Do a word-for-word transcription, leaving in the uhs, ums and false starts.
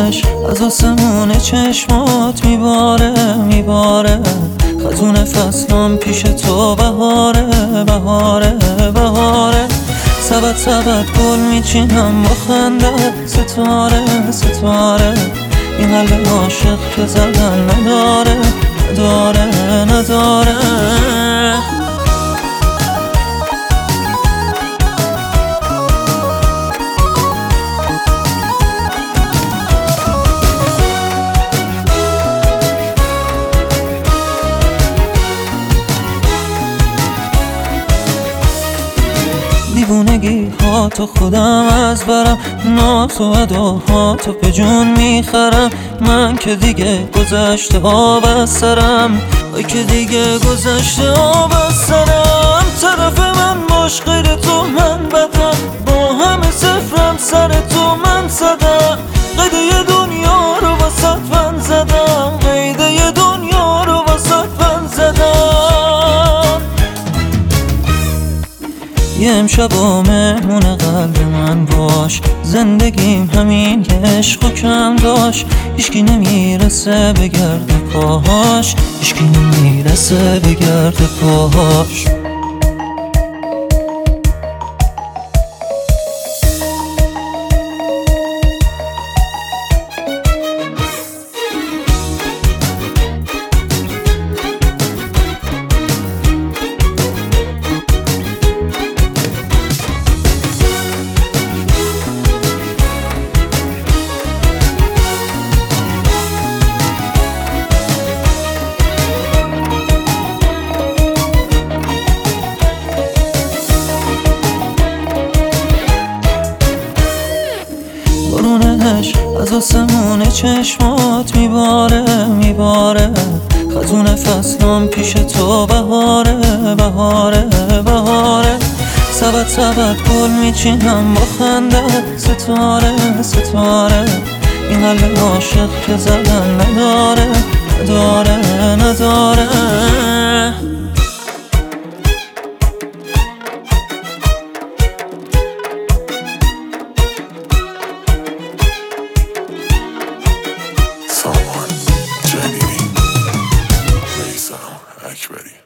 بارونش از آسمون چشمات میباره میباره. خزون فصلام پیش تو بهاره بهاره بهاره. سبت سبت گل میچینم با خنده ستاره ستاره. این قلب عاشق که زدن نداره نداره نداره. دیوونگی ها تو خودم از برم، ناز و اداها تو به جون میخرم. من که دیگه گذشته آب از سرم، ای که دیگه گذشته آب از سرم. طرف من باش غیر تو من بدم، با همه صفرم سر تو من زدم. قیده دنیا رو واسط من زدم، قیده دنیا رو واسط من زدم. یه امشب و مهمون قلب من باش، زندگیم همین عشق و کم داشت. هیچکی نمیرسه به گرد پاهاش، هیچکی نمیرسه به گرد پاهاش. بارونش از آسمون چشمات میباره میباره. خزون فصلام پیش تو بهاره بهاره بهاره. سبت سبت گل میچینم با خنده ستاره ستاره. این قلب عاشق که زدن نداره نداره نداره. Someone, Jenny, Lisa, Akbari.